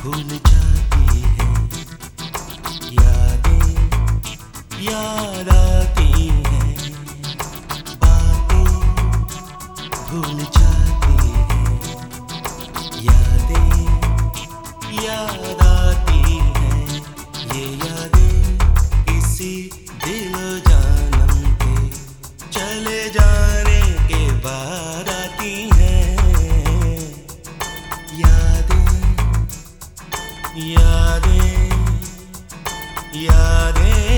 भूल जाती है यादें, याद आती हैं, बातें भूल जाती है यादें, याद आती हैं। ये यादें किसी दिलो जानम के चले जाने के बाद आती हैं। यादें, यादें, यादें।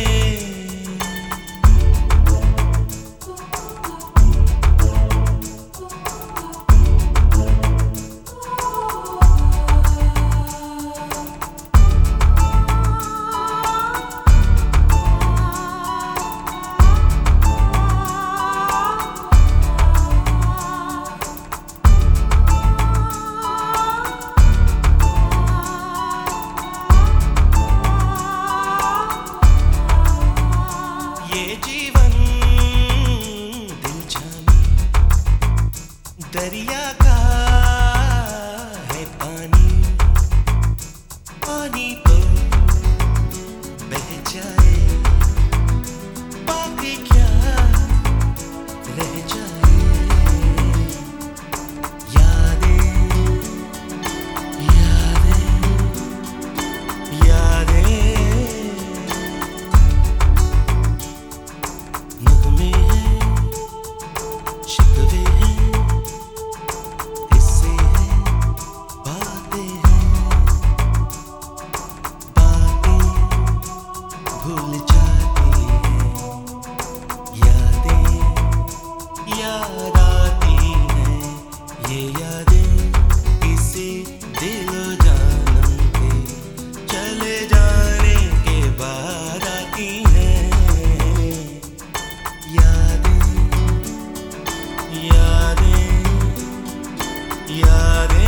ये जीवन दिल जाने दरिया का है पानी, पानी तो बह जाए, बाकी क्या रह जाए। यादें, यादें, यादें। नगमे हैं, शिकवे हैं, किस्से हैं, बातें हैं, बातें भूल जाती हैं। यादें, याद आती हैं। ये यादें किसी दिलो जानम के चले जाने के बाद आती हैं। यादें, यादें, यादें।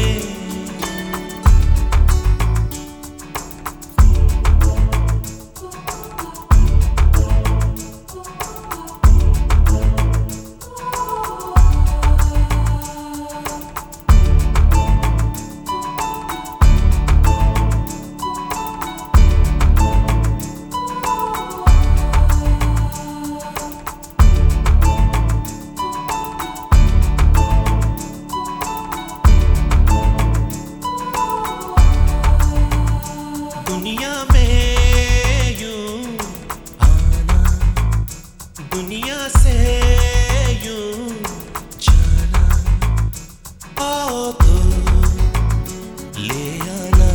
दुनिया में यूं आना, दुनिया से यूं जाना, आओ तो ले आना,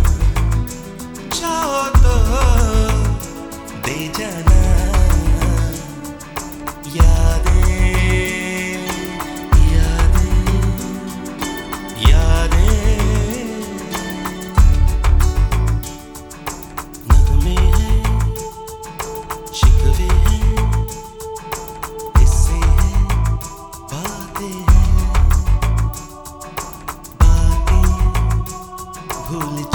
चाहो तो दे जाना। यादें, यादें, यादें। नगमे हैं, शिकवे हैं, किस्से हैं, बातें हैं, बातें भूल